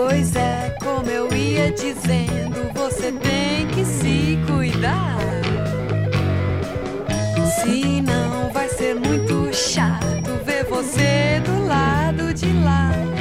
Pois é, como eu ia dizendo, você tem que se cuidar. Senão vai ser muito chato ver você do lado de lá.